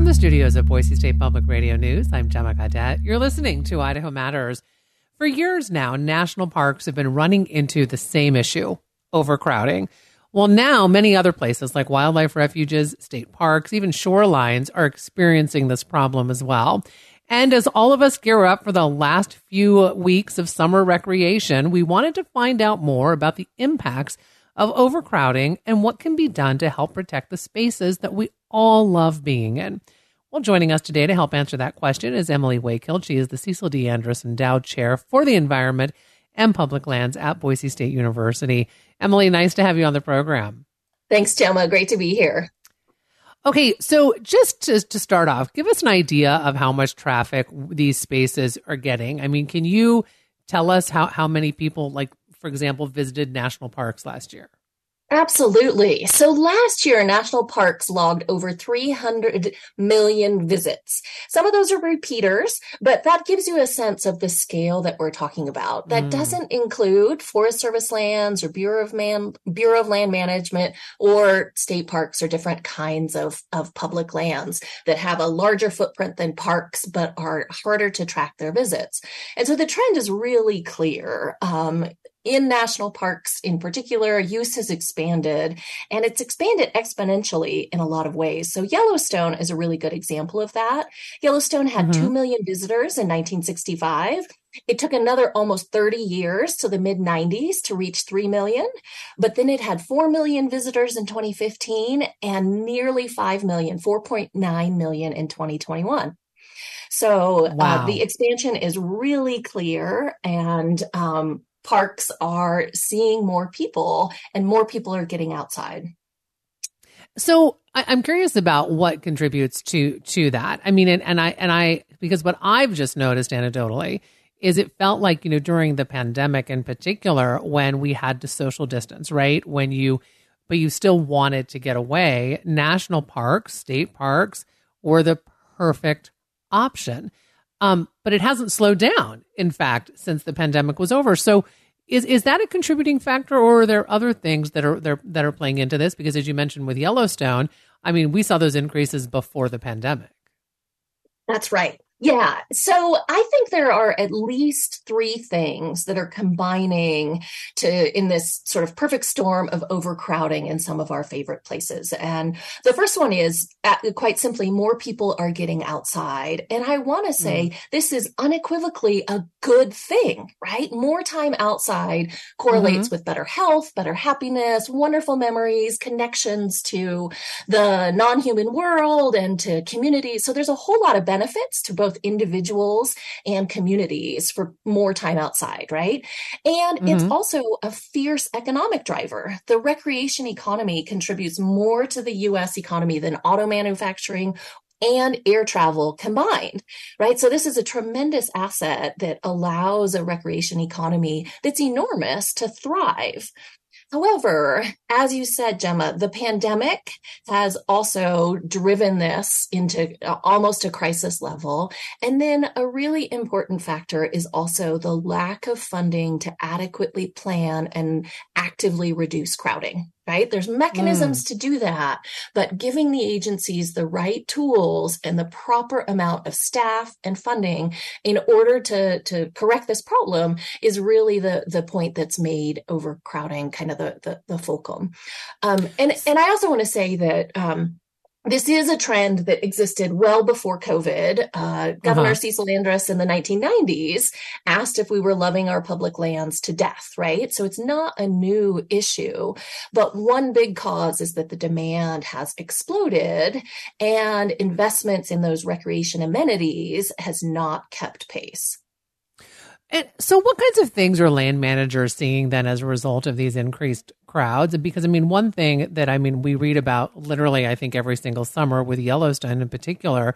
From the studios of Boise State Public Radio News, I'm Gemma Cadet. You're listening to Idaho Matters. For years now, national parks have been running into the same issue, overcrowding. Well, now many other places like wildlife refuges, state parks, even shorelines are experiencing this problem as well. And as all of us gear up for the last few weeks of summer recreation, we wanted to find out more about the impacts of overcrowding and what can be done to help protect the spaces that we all love being in. Well, joining us today to help answer that question is Emily Wakehill. She is the Cecil D. Anderson Dowd Chair for the Environment and Public Lands at Boise State University. Emily, nice to have you on the program. Thanks, Gemma. Great to be here. Okay, so just to start off, give us an idea of how much traffic these spaces are getting. I mean, can you tell us how many people, like, for example, visited national parks last year? Absolutely. So last year, national parks logged over 300 million visits. Some of those are repeaters, but that gives you a sense of the scale that we're talking about. That doesn't include Forest Service lands or Bureau of Land Management or state parks or different kinds of public lands that have a larger footprint than parks, but are harder to track their visits. And so the trend is really clear. In national parks in particular, use has expanded, and it's expanded exponentially in a lot of ways. So Yellowstone is a really good example of that. Yellowstone had 2 million visitors in 1965. It took another almost 30 years to the mid-90s to reach 3 million, but then it had 4 million visitors in 2015 and nearly 5 million, 4.9 million in 2021. So the expansion is really clear, and parks are seeing more people and more people are getting outside. So I'm curious about what contributes to that. I mean, and I, because what I've just noticed anecdotally is it felt like, during the pandemic in particular, when we had to social distance, right? But you still wanted to get away, national parks, state parks were the perfect option. But it hasn't slowed down, in fact, since the pandemic was over. So is that a contributing factor, or are there other things that are playing into this? Because as you mentioned with Yellowstone, I mean, we saw those increases before the pandemic. That's right. Yeah. So I think there are at least three things that are combining in this sort of perfect storm of overcrowding in some of our favorite places. And the first one is quite simply, more people are getting outside. And I want to say this is unequivocally a good thing, right? More time outside correlates with better health, better happiness, wonderful memories, connections to the non-human world and to communities. So there's a whole lot of benefits to both individuals and communities for more time outside, right? And it's also a fierce economic driver. The recreation economy contributes more to the U.S. economy than auto manufacturing and air travel combined, right? So this is a tremendous asset that allows a recreation economy that's enormous to thrive. However, as you said, Gemma, the pandemic has also driven this into almost a crisis level. And then a really important factor is also the lack of funding to adequately plan and actively reduce crowding. Right? There's mechanisms to do that, but giving the agencies the right tools and the proper amount of staff and funding in order to correct this problem is really the point that's made overcrowding kind of the fulcrum. And I also want to say that this is a trend that existed well before COVID. Governor Cecil Anderson in the 1990s asked if we were loving our public lands to death, right? So it's not a new issue, but one big cause is that the demand has exploded and investments in those recreation amenities has not kept pace. And so what kinds of things are land managers seeing then as a result of these increased crowds? Because, I mean, one thing that, we read about literally, I think, every single summer with Yellowstone in particular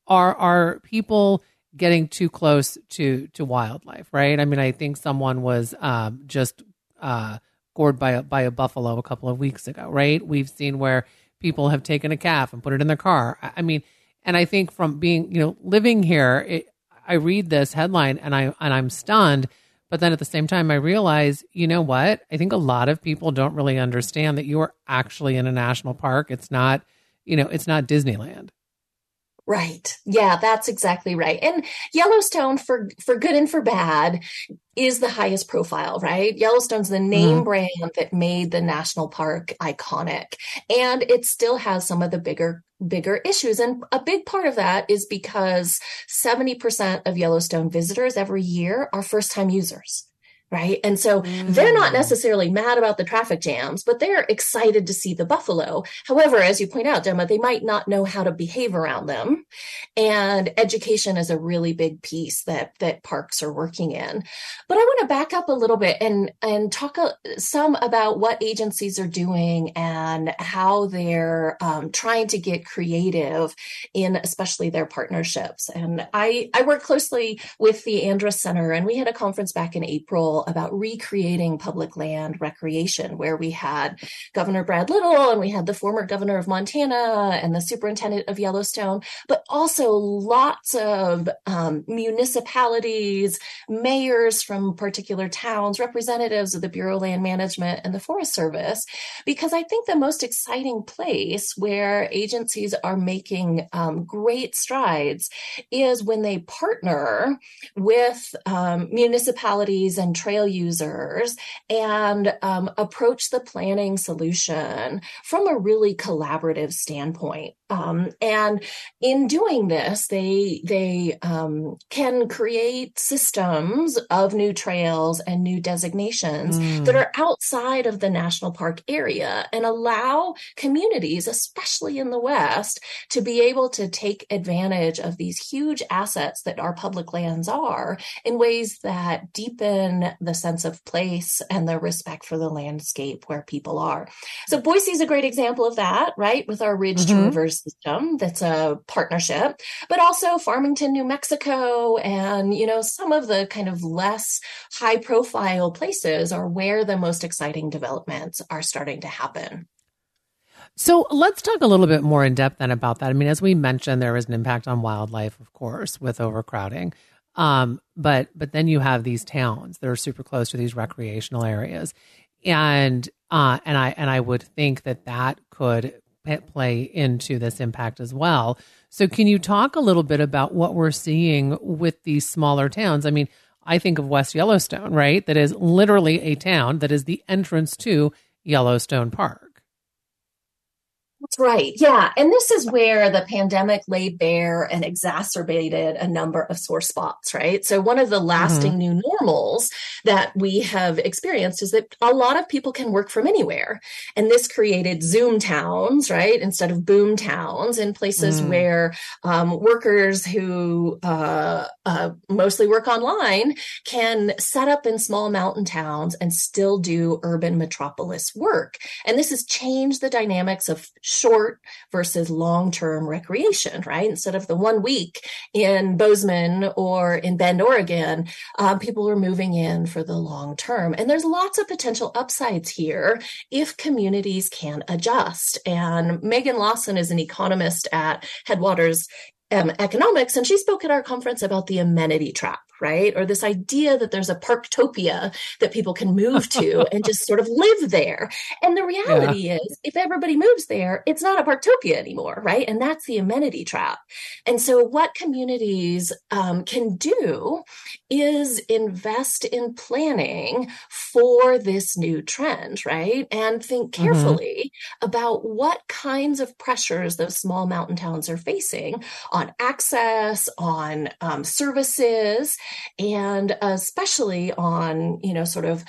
are people getting too close to wildlife, right? I mean, I think someone was just gored by a buffalo a couple of weeks ago, right? We've seen where people have taken a calf and put it in their car. I mean, and I think from being, living here, I read this headline and I'm stunned, but then at the same time I realize, you know what? I think a lot of people don't really understand that you are actually in a national park. It's not, it's not Disneyland. Right. Yeah, that's exactly right. And Yellowstone, for good and for bad, is the highest profile, right? Yellowstone's the name Hmm. brand that made the national park iconic, and it still has some of the bigger issues. And a big part of that is because 70% of Yellowstone visitors every year are first-time users. Right. And so they're not Mm. necessarily mad about the traffic jams, but they're excited to see the buffalo. However, as you point out, Gemma, they might not know how to behave around them. And education is a really big piece that parks are working in. But I want to back up a little bit and talk some about what agencies are doing and how they're trying to get creative in especially their partnerships. And I work closely with the Andrus Center, and we had a conference back in April about recreating public land recreation, where we had Governor Brad Little and we had the former governor of Montana and the superintendent of Yellowstone, but also lots of municipalities, mayors from particular towns, representatives of the Bureau of Land Management and the Forest Service, because I think the most exciting place where agencies are making great strides is when they partner with municipalities and trail users and approach the planning solution from a really collaborative standpoint. And in doing this, they can create systems of new trails and new designations that Mm. are outside of the national park area and allow communities, especially in the West, to be able to take advantage of these huge assets that our public lands are in ways that deepen the sense of place and the respect for the landscape where people are. So Boise is a great example of that, right? With our Ridge to Hmm. Rivers system, that's a partnership, but also Farmington, New Mexico, and some of the kind of less high profile places are where the most exciting developments are starting to happen. So let's talk a little bit more in depth then about that. I mean, as we mentioned, there is an impact on wildlife, of course, with overcrowding. But then you have these towns that are super close to these recreational areas, and I would think that could play into this impact as well. So can you talk a little bit about what we're seeing with these smaller towns? I mean, I think of West Yellowstone, right? That is literally a town that is the entrance to Yellowstone Park. That's right. Yeah. And this is where the pandemic laid bare and exacerbated a number of sore spots, right? So, one of the Hmm. lasting new normals that we have experienced is that a lot of people can work from anywhere. And this created Zoom towns, right? Instead of boom towns in places Mm. where workers who mostly work online can set up in small mountain towns and still do urban metropolis work. And this has changed the dynamics of short versus long-term recreation, right? Instead of the 1 week in Bozeman or in Bend, Oregon, people are moving in for the long term. And there's lots of potential upsides here if communities can adjust. And Megan Lawson is an economist at Headwaters Economics, and she spoke at our conference about the amenity trap, right? Or this idea that there's a parktopia that people can move to and just sort of live there. And the Yeah. reality is, if everybody moves there, it's not a parktopia anymore, right? And that's the amenity trap. And so, what communities can do is invest in planning for this new trend, right? And think Hmm. carefully about what kinds of pressures those small mountain towns are facing on access, on services, and especially on, sort of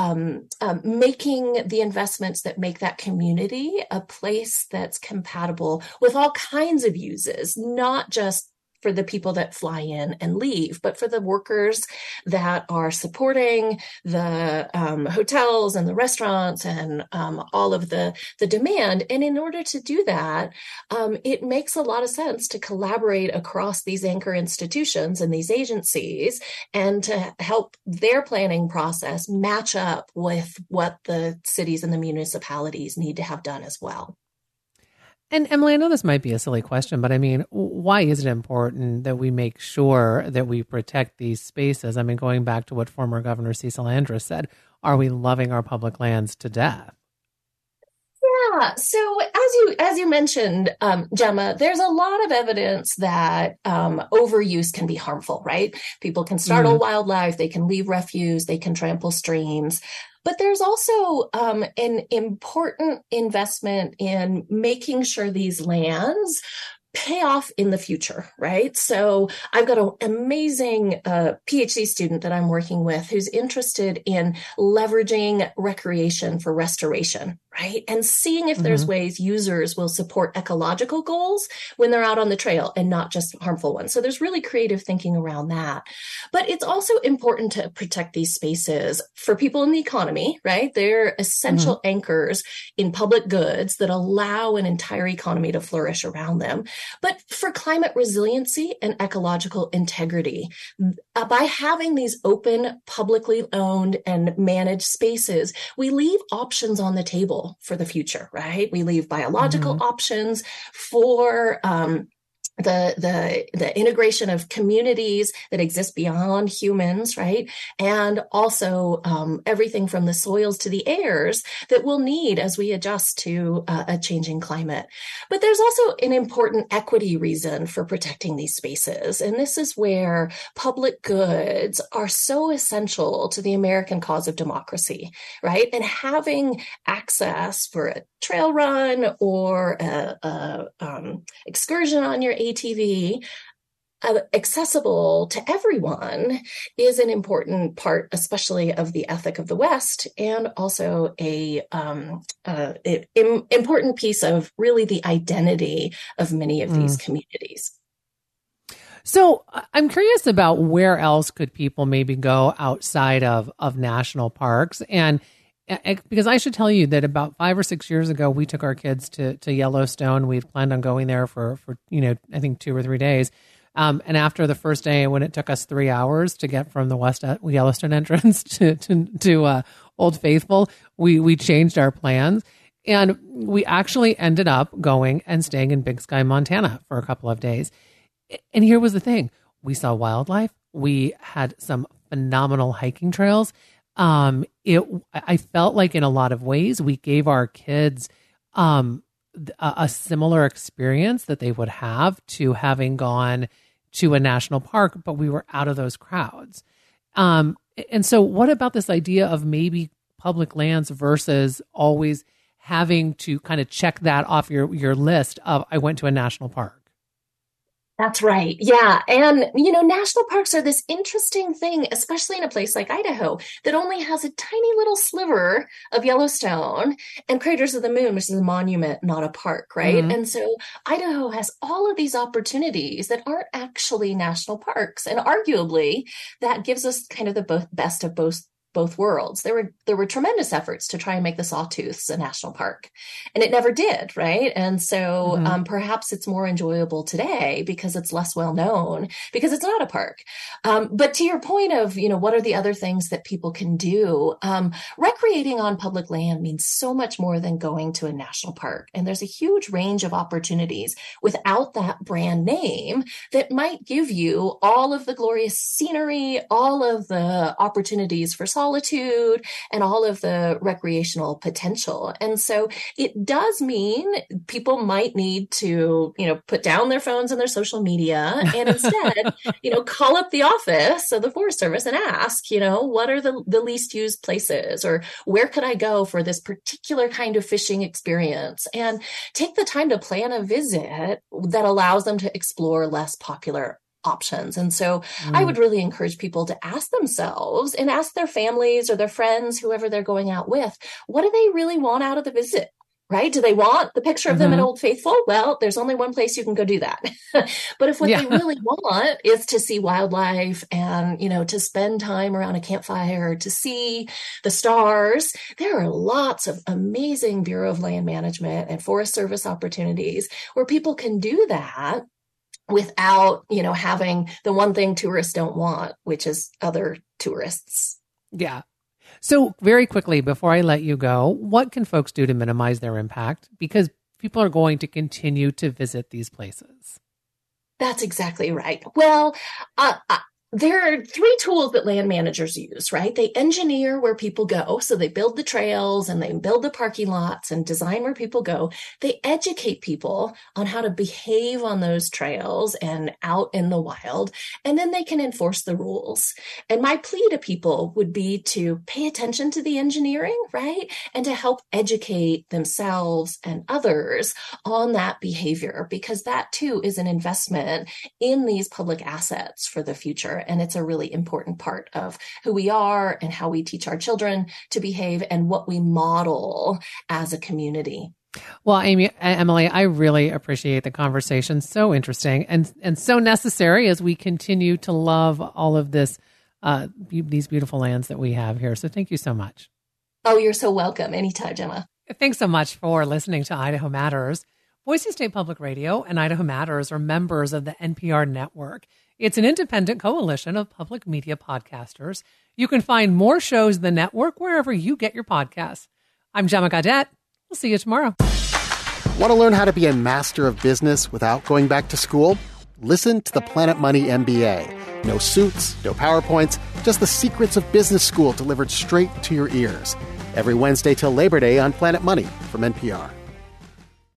making the investments that make that community a place that's compatible with all kinds of uses, not just for the people that fly in and leave, but for the workers that are supporting the hotels and the restaurants and all of the demand. And in order to do that, it makes a lot of sense to collaborate across these anchor institutions and these agencies and to help their planning process match up with what the cities and the municipalities need to have done as well. And Emily, I know this might be a silly question, but I mean, why is it important that we make sure that we protect these spaces? I mean, going back to what former Governor Cecil Andrus said, are we loving our public lands to death? Yeah. So as you mentioned, Gemma, there's a lot of evidence that overuse can be harmful, right? People can startle wildlife, they can leave refuse, they can trample streams. But there's also an important investment in making sure these lands pay off in the future, right? So I've got an amazing PhD student that I'm working with who's interested in leveraging recreation for restoration, right? And seeing if there's ways users will support ecological goals when they're out on the trail and not just harmful ones. So there's really creative thinking around that. But it's also important to protect these spaces for people in the economy, right? They're essential anchors in public goods that allow an entire economy to flourish around them. But for climate resiliency and ecological integrity, by having these open, publicly owned and managed spaces, we leave options on the table for the future, right? We leave biological options for the integration of communities that exist beyond humans, right? And also everything from the soils to the airs that we'll need as we adjust to a changing climate. But there's also an important equity reason for protecting these spaces. And this is where public goods are so essential to the American cause of democracy, right? And having access for a trail run or a excursion on your ATV, accessible to everyone is an important part, especially of the ethic of the West, and also a important piece of really the identity of many of these communities. So I'm curious about where else could people maybe go outside of national parks, and because I should tell you that about 5 or 6 years ago, we took our kids to Yellowstone. We'd planned on going there for I think 2 or 3 days. And after the first day, when it took us 3 hours to get from the West Yellowstone entrance to Old Faithful, we changed our plans. And we actually ended up going and staying in Big Sky, Montana for a couple of days. And here was the thing. We saw wildlife. We had some phenomenal hiking trails. I felt like in a lot of ways we gave our kids a similar experience that they would have to having gone to a national park, but we were out of those crowds. And so what about this idea of maybe public lands versus always having to kind of check that off your list of I went to a national park? That's right. Yeah. And, national parks are this interesting thing, especially in a place like Idaho that only has a tiny little sliver of Yellowstone and Craters of the Moon, which is a monument, not a park, right? And so Idaho has all of these opportunities that aren't actually national parks. And arguably that gives us kind of the best of both worlds. There were tremendous efforts to try and make the Sawtooths a national park, and it never did, right? And so perhaps it's more enjoyable today because it's less well known, because it's not a park. But to your point of, what are the other things that people can do? Recreating on public land means so much more than going to a national park. And there's a huge range of opportunities without that brand name that might give you all of the glorious scenery, all of the opportunities for solitude, and all of the recreational potential. And so it does mean people might need to, put down their phones and their social media and instead, call up the office of the Forest Service and ask, what are the least used places, or where could I go for this particular kind of fishing experience, and take the time to plan a visit that allows them to explore less popular options. And so I would really encourage people to ask themselves and ask their families or their friends, whoever they're going out with, what do they really want out of the visit? Right? Do they want the picture of them at Old Faithful? Well, there's only one place you can go do that. But if what they really want is to see wildlife and, to spend time around a campfire, to see the stars, there are lots of amazing Bureau of Land Management and Forest Service opportunities where people can do that without, having the one thing tourists don't want, which is other tourists. Yeah. So very quickly, before I let you go, what can folks do to minimize their impact? Because people are going to continue to visit these places. That's exactly right. Well, There are three tools that land managers use, right? They engineer where people go. So they build the trails and they build the parking lots and design where people go. They educate people on how to behave on those trails and out in the wild. And then they can enforce the rules. And my plea to people would be to pay attention to the engineering, right? And to help educate themselves and others on that behavior, because that too is an investment in these public assets for the future. And it's a really important part of who we are and how we teach our children to behave and what we model as a community. Well, Emily, I really appreciate the conversation. So interesting and so necessary as we continue to love all of this, these beautiful lands that we have here. So thank you so much. Oh, you're so welcome. Anytime, Gemma. Thanks so much for listening to Idaho Matters. Boise State Public Radio and Idaho Matters are members of the NPR network. It's an independent coalition of public media podcasters. You can find more shows in the network wherever you get your podcasts. I'm Gemma Gaudette. We'll see you tomorrow. Want to learn how to be a master of business without going back to school? Listen to the Planet Money MBA. No suits, no PowerPoints, just the secrets of business school delivered straight to your ears. Every Wednesday till Labor Day on Planet Money from NPR.